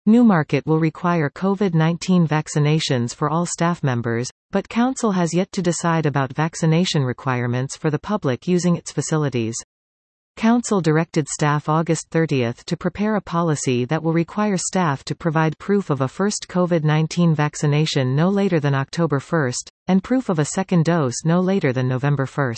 Newmarket will require COVID-19 vaccinations for all staff members, but council has yet to decide about vaccination requirements for the public using its facilities. Council directed staff August 30 to prepare a policy that will require staff to provide proof of a first COVID-19 vaccination no later than October 1, and proof of a second dose no later than November 1.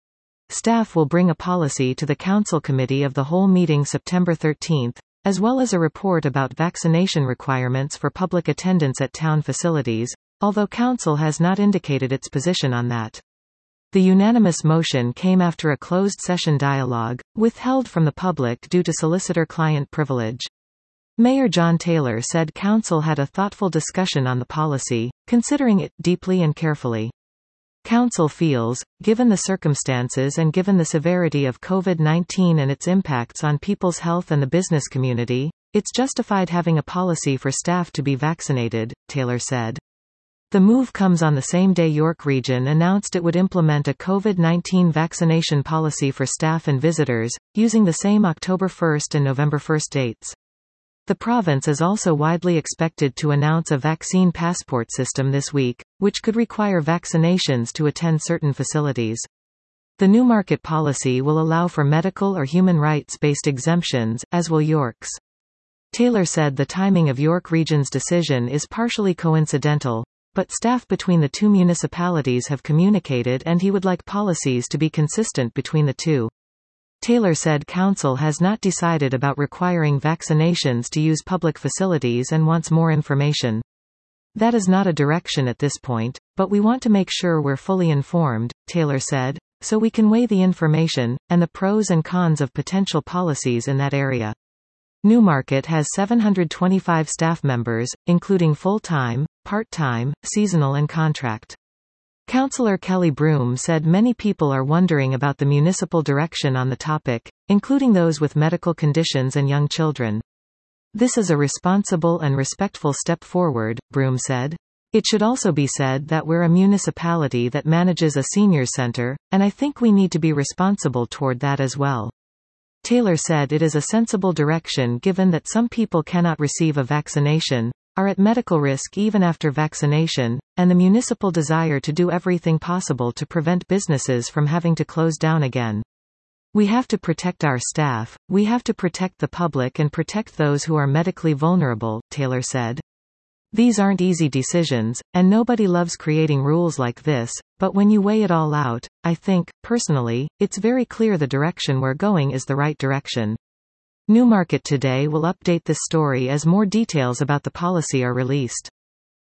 Staff will bring a policy to the Council Committee of the Whole meeting September 13, as well as a report about vaccination requirements for public attendance at town facilities, although Council has not indicated its position on that. The unanimous motion came after a closed-session dialogue, withheld from the public due to solicitor-client privilege. Mayor John Taylor said Council had a thoughtful discussion on the policy, considering it deeply and carefully. Council feels, given the circumstances and given the severity of COVID-19 and its impacts on people's health and the business community, it's justified having a policy for staff to be vaccinated, Taylor said. The move comes on the same day York Region announced it would implement a COVID-19 vaccination policy for staff and visitors, using the same October 1 and November 1 dates. The province is also widely expected to announce a vaccine passport system this week, which could require vaccinations to attend certain facilities. The Newmarket policy will allow for medical or human rights-based exemptions, as will York's. Taylor said the timing of York Region's decision is partially coincidental, but staff between the two municipalities have communicated and he would like policies to be consistent between the two. Taylor said Council has not decided about requiring vaccinations to use public facilities and wants more information. That is not a direction at this point, but we want to make sure we're fully informed, Taylor said, so we can weigh the information, and the pros and cons of potential policies in that area. Newmarket has 725 staff members, including full-time, part-time, seasonal and contract. Councillor Kelly Broom said many people are wondering about the municipal direction on the topic, including those with medical conditions and young children. This is a responsible and respectful step forward, Broom said. It should also be said that we're a municipality that manages a seniors centre, and I think we need to be responsible toward that as well. Taylor said it is a sensible direction given that some people cannot receive a vaccination, are at medical risk even after vaccination, and the municipal desire to do everything possible to prevent businesses from having to close down again. We have to protect our staff, we have to protect the public and protect those who are medically vulnerable, Taylor said. These aren't easy decisions, and nobody loves creating rules like this, but when you weigh it all out, I think, personally, it's very clear the direction we're going is the right direction. Newmarket Today will update this story as more details about the policy are released.